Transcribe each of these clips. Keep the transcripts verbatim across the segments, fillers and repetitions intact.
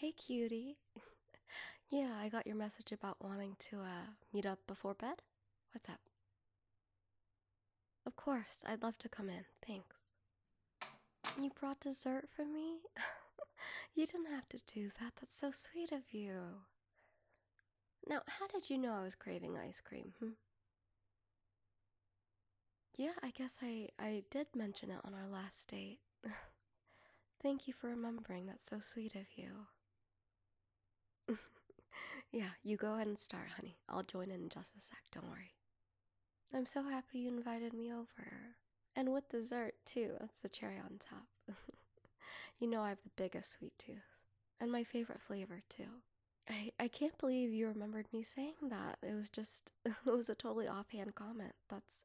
Hey, cutie. Yeah, I got your message about wanting to uh meet up before bed. What's up? Of course, I'd love to come in. Thanks. You brought dessert for me? You didn't have to do that. That's so sweet of you. Now, how did you know I was craving ice cream? Hmm? Yeah, I guess I I did mention it on our last date. Thank you for remembering. That's so sweet of you. Yeah, you go ahead and start, honey. I'll join in in just a sec. Don't worry. I'm so happy you invited me over. And with dessert, too. That's the cherry on top. You know I have the biggest sweet tooth. And my favorite flavor, too. I, I can't believe you remembered me saying that. It was just, it was a totally offhand comment. That's.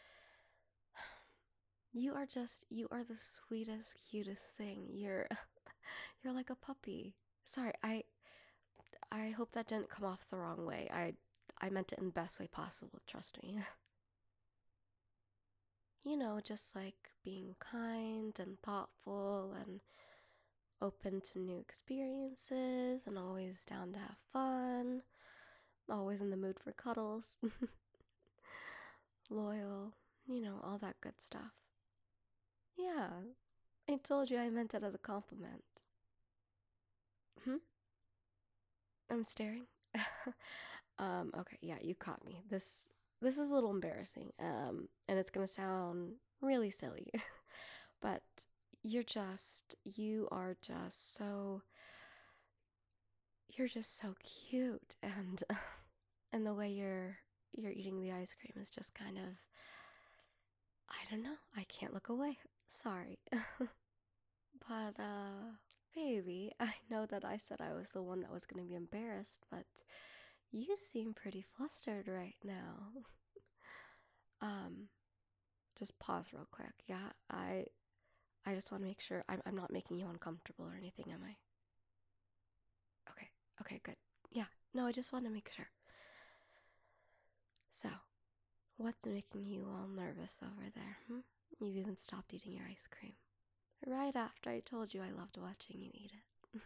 You are just, you are the sweetest, cutest thing. You're, you're like a puppy. Sorry, I, I hope that didn't come off the wrong way. I, I meant it in the best way possible, trust me. You know, just like being kind and thoughtful and open to new experiences and always down to have fun, always in the mood for cuddles, loyal, you know, all that good stuff. Yeah, I told you I meant it as a compliment. Hmm? I'm staring. um, okay, yeah, you caught me. This this is a little embarrassing. Um, and it's gonna sound really silly. But you're just you are just so you're just so cute and and the way you're you're eating the ice cream is just kind of I don't know. I can't look away. Sorry. But uh baby, I know that I said I was the one that was going to be embarrassed, but you seem pretty flustered right now. um just pause real quick. Yeah, I I just want to make sure I'm I'm not making you uncomfortable or anything, am I? Okay. Okay, good. Yeah. No, I just want to make sure. So, what's making you all nervous over there? Hmm? You've even stopped eating your ice cream. Right after I told you I loved watching you eat it.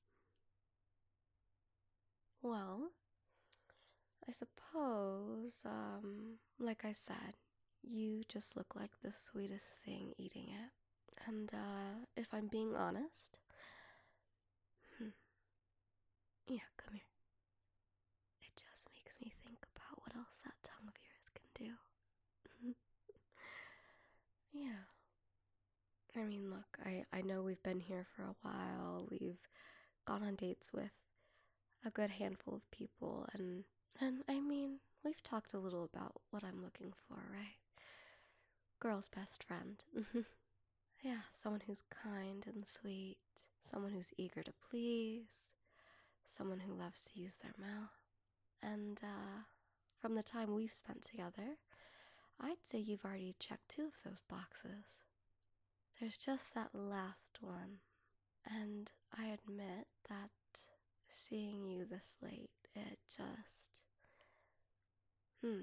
Well, I suppose, um, like I said, you just look like the sweetest thing eating it. And, uh, if I'm being honest, hmm, yeah, come here. It just makes me think about what else that tongue of yours can do. Yeah. I mean, look, I, I know we've been here for a while. We've gone on dates with a good handful of people, and and I mean, we've talked a little about what I'm looking for, right? Girl's best friend. Yeah, someone who's kind and sweet, someone who's eager to please, someone who loves to use their mouth. And uh from the time we've spent together, I'd say you've already checked two of those boxes. There's just that last one. And I admit that seeing you this late, it just. Hmm.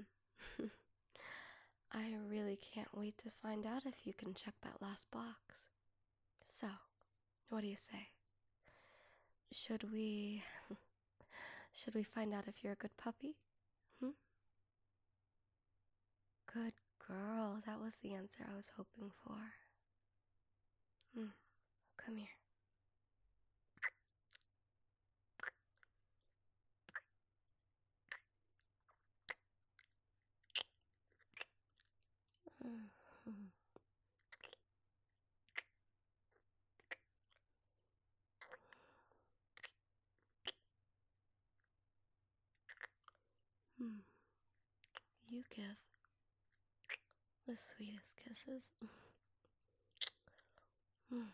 I really can't wait to find out if you can check that last box. So, what do you say? Should we. Should we find out if you're a good puppy? Hmm? Good girl. That was the answer I was hoping for. Hmm. Come here. Hmm. Hmm. You give the sweetest kisses. Hmm.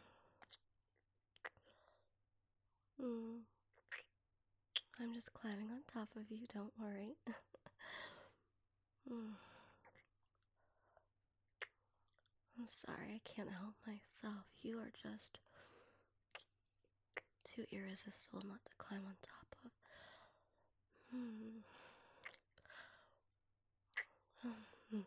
Hmm. I'm just climbing on top of you, don't worry. Hmm. I'm sorry, I can't help myself. You are just too irresistible not to climb on top of. Hmm. Hmm.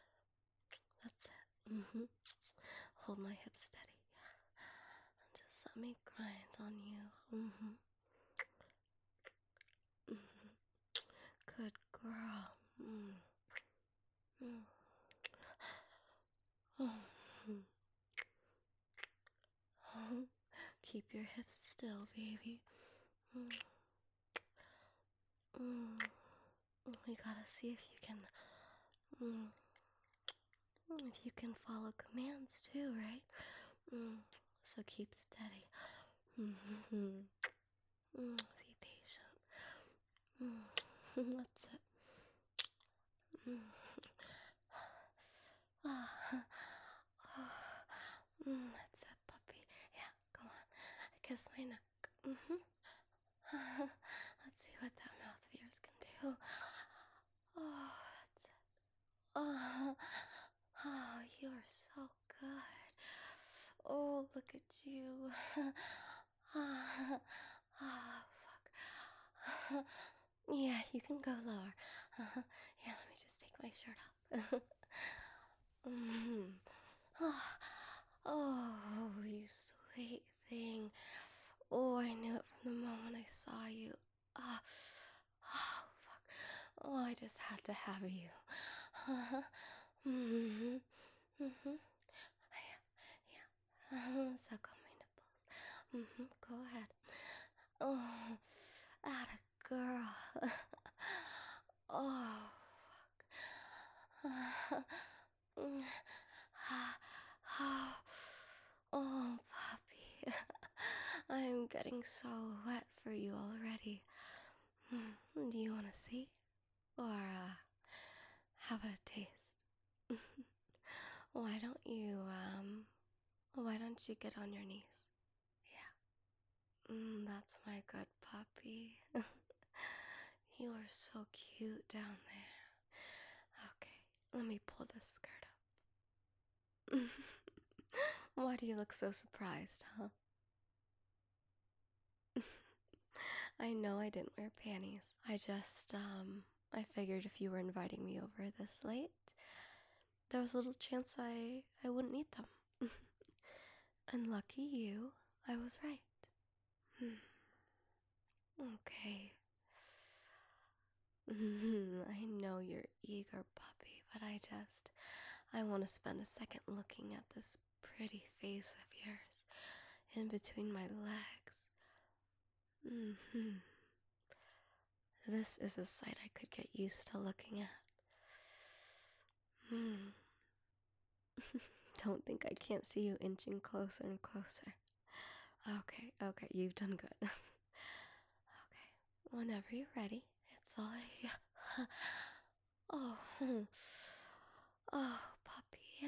That's it. Mm-hmm. Hold my hips steady. And just let me grind on you. Mm-hmm. Mm-hmm. Good girl. Mm. Mm. Oh. Oh. Keep your hips still, baby. Mm. Mm. We gotta see if you can, mm, if you can follow commands too, right? Mm. So keep steady. Mm-hmm. Mm. Be patient. Mm. That's it. Mm. Ah. Mm. That's it, puppy. Yeah, come on. Kiss my neck. Mm-hmm. Let's see what that mouth of yours can do. Oh, that's it. Oh, oh, you are so good. Oh, look at you. Ah, oh, fuck. Yeah, you can go lower. Uh-huh. Yeah, let me just take my shirt off. mm. Oh, oh, you sweet thing. Oh, I knew it from the moment I saw you. Ah, oh, fuck. Oh, I just had to have you. Uh-huh. Mm-hmm. Mm-hmm. Yeah, yeah. Uh-huh. Suck on my nipples. Mm-hmm. Go ahead. Oh, atta girl. Oh, fuck. Oh, puppy. I'm getting so wet for you already. Hmm, Do you want to see? Or, uh, how about a taste? Why don't you, um, why don't you get on your knees? Yeah. Mm, that's my good puppy. You are so cute down there. Okay, let me pull this skirt up. Why do you look so surprised, huh? I know I didn't wear panties. I just, um, I figured if you were inviting me over this late, there was a little chance I, I wouldn't need them. And lucky you, I was right. Hmm. Okay. I know you're eager, puppy, but I just, I want to spend a second looking at this pretty face of yours in between my legs. Mm-hmm. This is a sight I could get used to looking at. Hmm. Don't think I can't see you inching closer and closer. Okay, okay, you've done good. Okay, whenever you're ready, it's all you. Oh, hmm. Oh, puppy.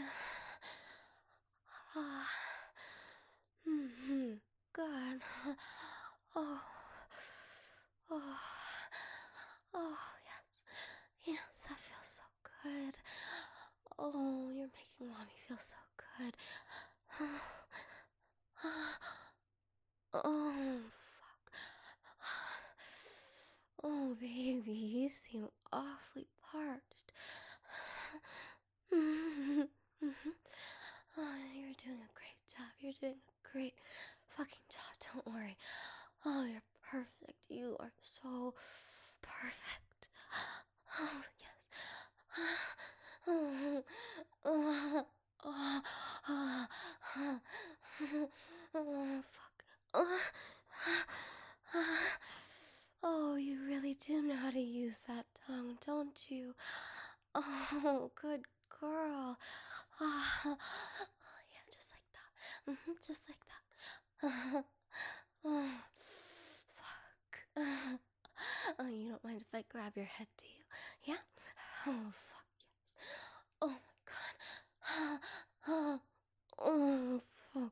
Ah, mm-hmm. Good. Oh, oh, oh, yes, yes, that feels so good. Oh, you're making mommy feel so good. Oh, fuck. Oh, baby, you seem awfully parched. Oh, you're doing a great job. You're doing a great fucking job. Don't worry. Oh, you're perfect. You are so perfect. Oh, yes. Oh, oh, oh, oh, oh, fuck. Oh, oh, you really do know how to use that tongue, don't you? Oh, good girl. Oh, oh yeah, just like that. hmm just like that. Oh, fuck. Oh, you don't mind if I grab your head, do you? Yeah? Oh, fuck, yes. Oh, my God. Oh, oh fuck.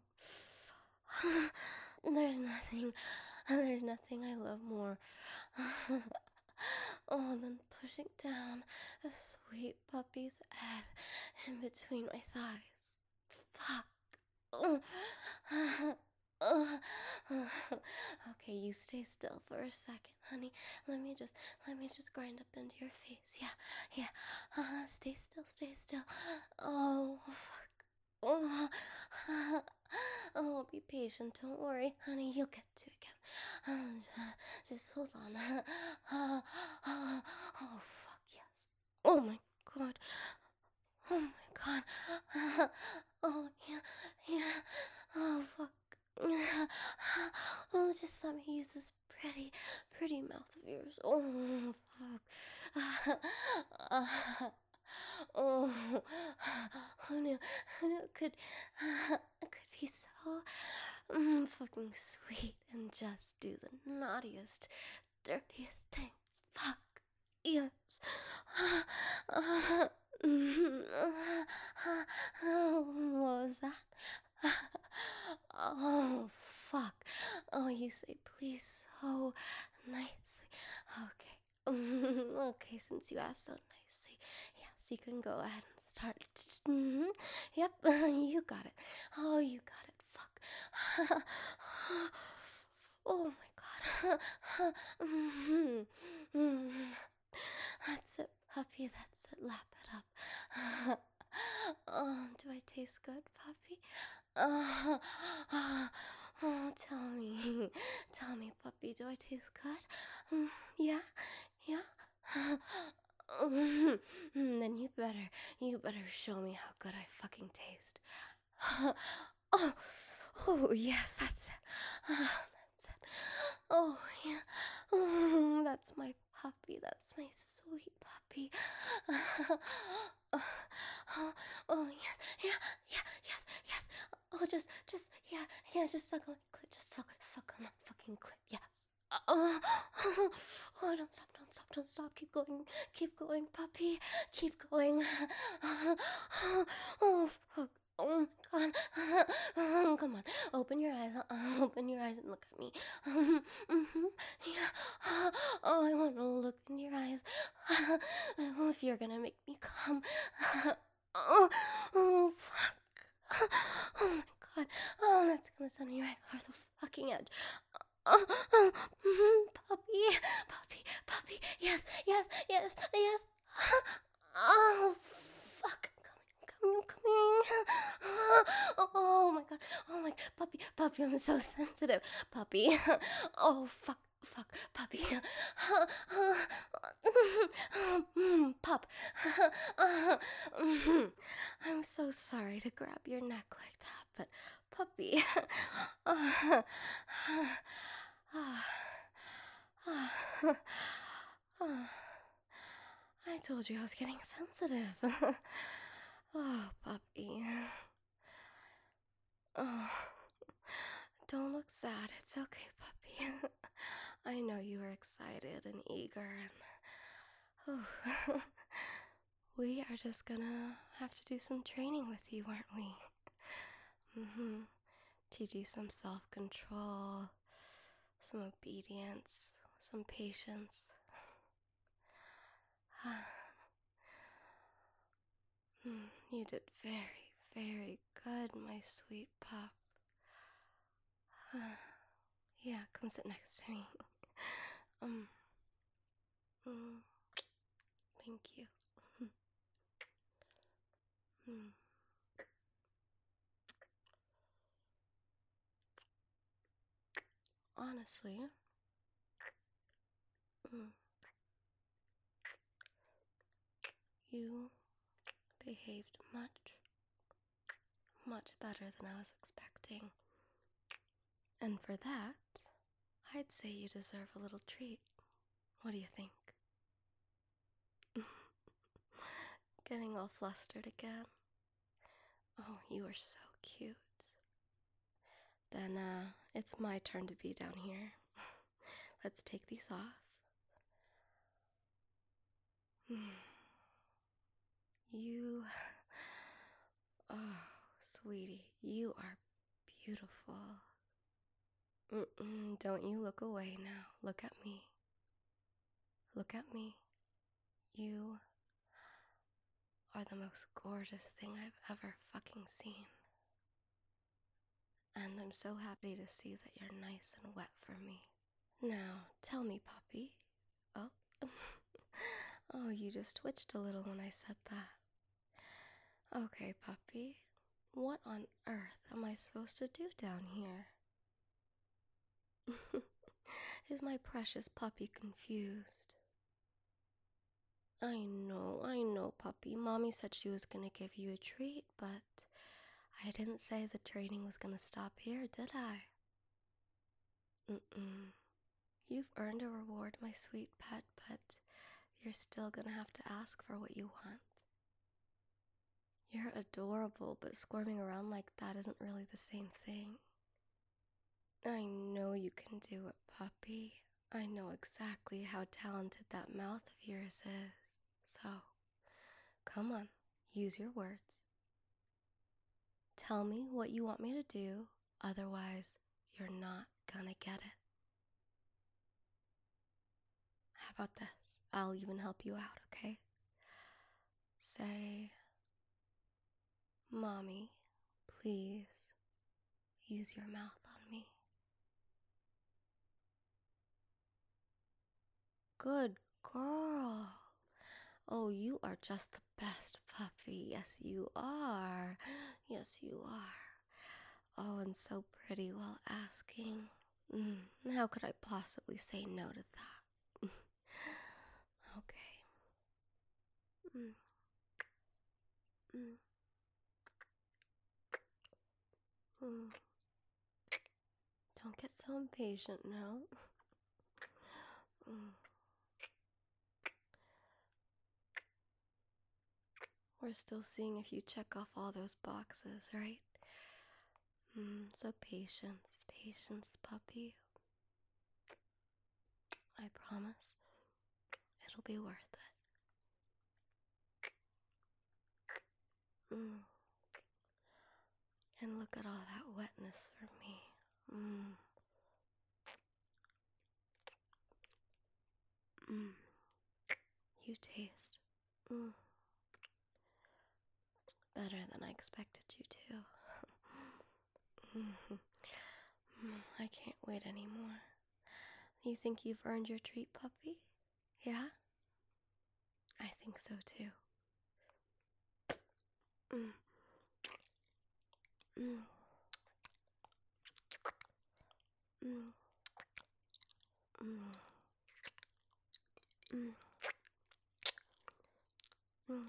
There's nothing, there's nothing I love more oh, than pushing down a sweet puppy's head in between my thighs. Fuck. Oh. Okay, you stay still for a second, honey. Let me just, let me just grind up into your face. Yeah, yeah. Uh, stay still, stay still. Oh, fuck. Oh, oh, be patient. Don't worry, honey. You'll get to it again. Uh, ju- Just hold on. Uh, uh, Oh, fuck, yes. Oh my god. Oh my god. Oh, yeah, yeah. Oh, fuck. Oh, just let me use this pretty, pretty mouth of yours. Oh, fuck. Oh, who knew, who knew it could, it could be so mm, fucking sweet and just do the naughtiest, dirtiest thing. Fuck. Yes. What was that? Oh, fuck. Oh, you say please so nicely. Okay. Okay, since you asked so nicely. Yes, you can go ahead and start. Mhm. Yep, you got it. Oh, you got it. Fuck. Oh my god. Mhm. Mhm. That's it, puppy. That's it. Lap it up. Oh, do I taste good, puppy? Oh, oh, oh, tell me. Tell me, puppy, do I taste good? Mm, yeah? Yeah? Mm, then you better, you better show me how good I fucking taste. Oh, oh, yes, that's it. Ah, that's it. Oh, yeah. Oh, that's my puppy. That's my sweet puppy. Oh, oh, oh, yes, yeah, yeah, yes, yes. Oh, just, just, yeah, yeah, just suck on my clit. Just suck, suck on that fucking clit. Yes. Oh, oh, oh, don't stop, don't stop, don't stop. Keep going, keep going, puppy. Keep going. Oh, oh, oh fuck. Oh my god. Oh, come on. Open your eyes. Uh, open your eyes and look at me. Um, mm-hmm. Yeah. Oh, I want to look in your eyes. Oh, if you're gonna make me come. Oh, oh, fuck. Oh my god. Oh, that's gonna send me right off the fucking edge. Oh, oh, mm, puppy, puppy, puppy. Yes, yes, yes, yes. Oh, fuck. I'm coming, I'm coming. Oh my god. Oh my puppy, puppy. I'm so sensitive, puppy. Oh fuck, fuck, puppy. Pup. I'm so sorry to grab your neck like that, but puppy. I told you I was getting sensitive. Oh, puppy. Oh, don't look sad. It's okay, puppy. I know you were excited and eager, and oh, we are just gonna have to do some training with you, aren't we? Mm-hmm. Teach you some self-control, some obedience, some patience. Mm, you did very, very good, my sweet pup. Yeah, come sit next to me. Um, mm, thank you. Mm. Honestly, mm, you behaved much, much better than I was expecting. And for that, I'd say you deserve a little treat. What do you think? Getting all flustered again? Oh, you are so cute. Then, uh, it's my turn to be down here. Let's take these off. You. Oh, sweetie, you are beautiful. Mm-mm, don't you look away now. Look at me. Look at me. You are the most gorgeous thing I've ever fucking seen. And I'm so happy to see that you're nice and wet for me. Now, tell me, puppy. Oh. Oh, you just twitched a little when I said that. Okay, puppy. What on earth am I supposed to do down here? Is my precious puppy confused? I know, I know, puppy. Mommy said she was gonna give you a treat, but I didn't say the training was gonna stop here, did I? Mm-mm. You've earned a reward, my sweet pet, but you're still gonna have to ask for what you want. You're adorable, but squirming around like that isn't really the same thing. I know you can do it, puppy. I know exactly how talented that mouth of yours is. So, come on, use your words. Tell me what you want me to do, otherwise, you're not gonna get it. How about this? I'll even help you out, okay? Say, Mommy, please use your mouth on me. Good girl. Oh, you are just the best puppy. Yes, you are. Yes, you are. Oh, and so pretty while asking. Mm, how could I possibly say no to that? Okay. Mm, mm, mm. Don't get so impatient now. Mm. We're still seeing if you check off all those boxes, right? Mm, so patience, patience, puppy. I promise it'll be worth it. Mm. And look at all that wetness for me. Mm. Mm. You taste mm. better than I expected you to. Mm. I can't wait anymore. You think you've earned your treat, puppy? Yeah? I think so too. Mm. Mm. Mm. Mm. Mm. Mm.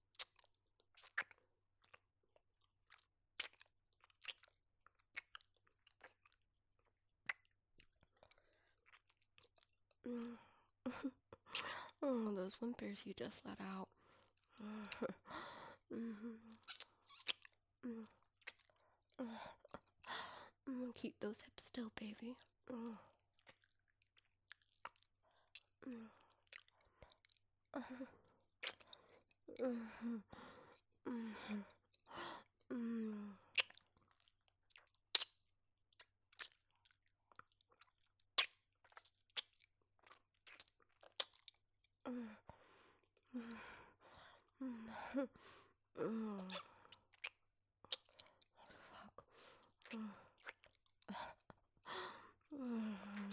Mm. Oh, those whimpers you just let out. Mm. Mm. Mm. Keep those hips still, baby. Mm. Mm. Mm. Mm. Mm. Mm. Mm. Fuck. Mm. Mm.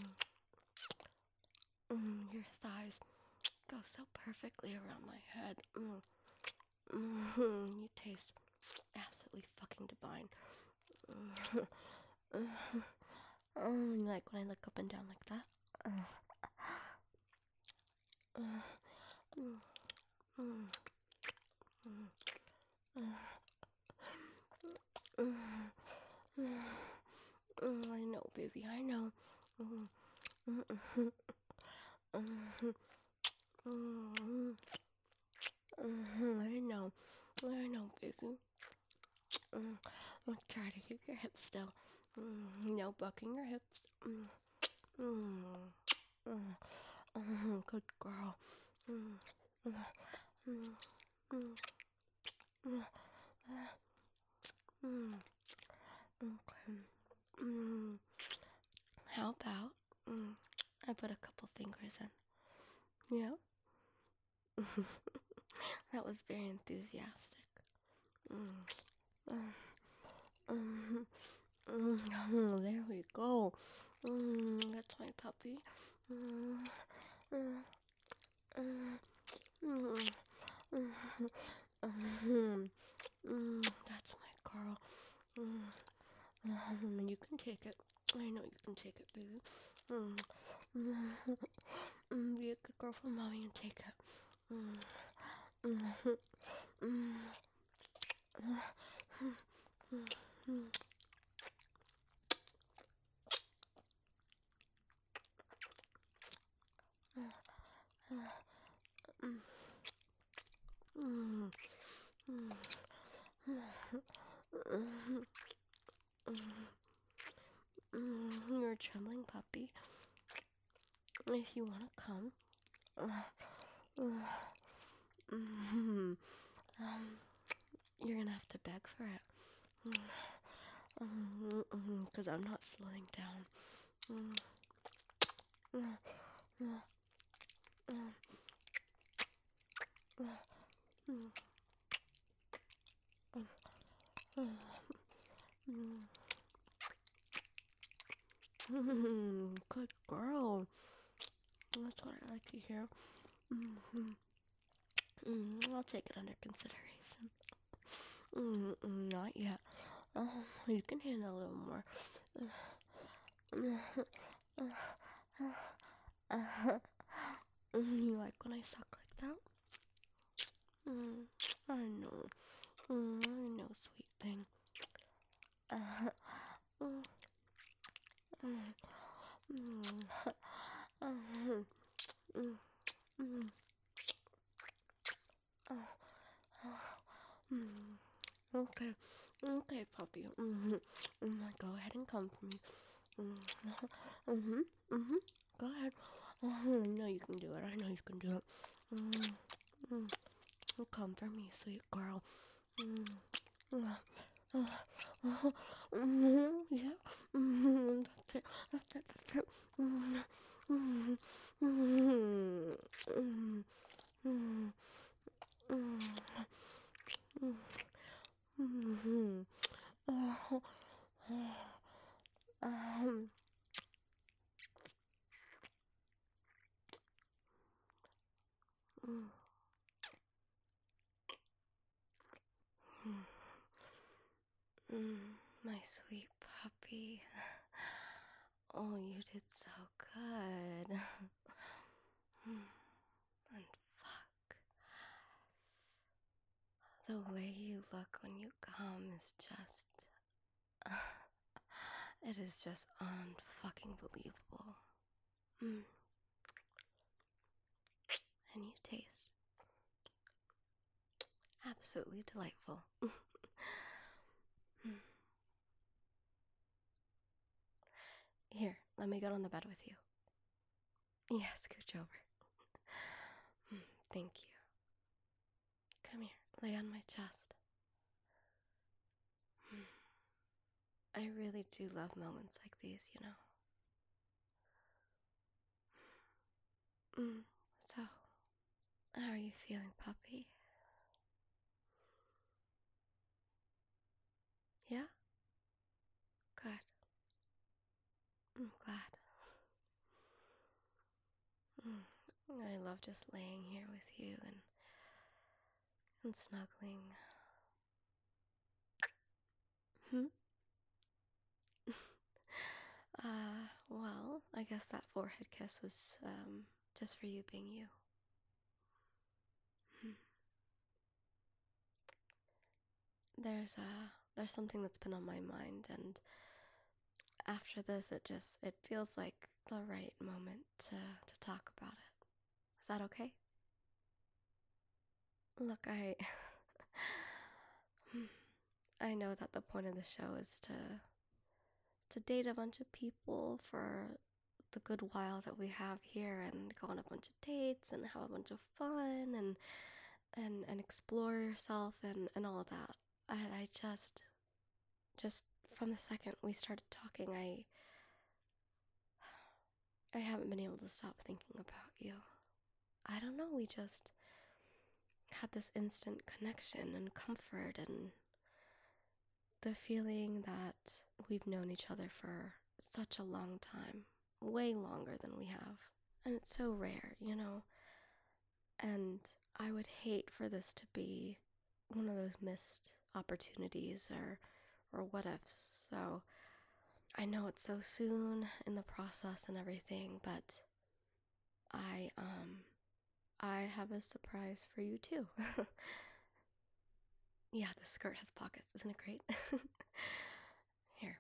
Mm. Your thighs go so perfectly around my head. Mm. Mm. You taste absolutely fucking divine. Mm. Mm. Like when I look up and down like that. Mm. Mm. Mm. Mm. Mm. Mm. Mm. I know, baby, I know. Mm. Mm. Mm. Mm. Mm. Mm. I know. I know, baby. Mm. I'll try to keep your hips still. Mm. No bucking your hips. Mm. Mm. Mm. Mm. Good girl. Mm. Mm. Mm. Mm. Mm. Mm. Okay. Mm. How about mm, I put a couple fingers in? Yeah. That was very enthusiastic. Mm. Mm. Mm. Mm. There we go. Mm. That's my puppy. Mm. Mm. Mm. Mm. Mm. Mm. Mm. That's my girl. Mm. Mm, you can take it. I know you can take it, baby. Mm. Mm. Mm, be a good girl for mommy and take it. Mm. Mm. Mm. Mm. Mm. Mm. Mm. Mm. You're a trembling puppy. If you want to come, mm, um, you're gonna have to beg for it. Because I'm not slowing down. Mm. Mm. Mm. Mm. Mm. Mm. Good girl. That's what I like to hear. Mm-hmm. Mm, I'll take it under consideration. Mm, mm, not yet. Um, you can handle a little more. You like when I suck like that? Mm, I know. Mm, I know, sweet thing. Mm, mm, mm, mm, mm, mm, mm. Okay, okay, puppy. Mm-hmm. Mm, go ahead and come for me. Mm-hmm, mm-hmm. Mm-hmm. Go ahead. Oh, I know you can do it. I know you can do it. Mm, mm. Oh, come for me, sweet girl. Mm. Uh, uh, uh, mm, yeah. Mm, that's it. That's it. That's it. Mm, mm, mm, mm, mm, mm, mm, mm. Oh, um, mm, mm, my sweet puppy. Oh, you did so good. And fuck. The way you look when you come is just. It is just unfucking believable. Mm. And you taste absolutely delightful. Mm. Here, let me get on the bed with you. Yeah, scooch over. Mm, thank you. Come here, lay on my chest. Mm. I really do love moments like these, you know. Mm. So, how are you feeling, puppy? Yeah? Good. I'm glad. Mm. I love just laying here with you and, and snuggling. Hmm? Uh, well, I guess that forehead kiss was, um, just for you being you. Hmm. There's, uh, there's something that's been on my mind, and after this, it just, it feels like the right moment to, to talk about it. Is that okay? Look, I, I know that the point of the show is to, to date a bunch of people for the good while that we have here and go on a bunch of dates and have a bunch of fun and and and explore yourself and and all of that. And I just just from the second we started talking, I I haven't been able to stop thinking about you. I don't know, we just had this instant connection and comfort and the feeling that we've known each other for such a long time, way longer than we have. And it's so rare, you know? And I would hate for this to be one of those missed opportunities or or what ifs. So I know it's so soon in the process and everything, but I um I have a surprise for you too. Yeah, the skirt has pockets. Isn't it great? Here.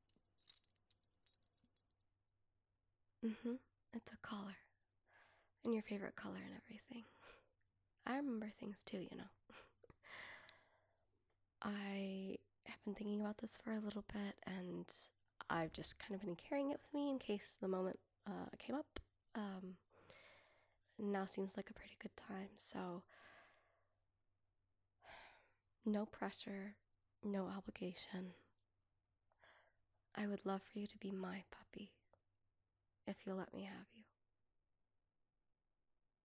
Mm-hmm. It's a collar. And your favorite color and everything. I remember things too, you know. I have been thinking about this for a little bit, and I've just kind of been carrying it with me in case the moment uh, came up. Um, now seems like a pretty good time, so no pressure, no obligation. I would love for you to be my puppy if you'll let me have you.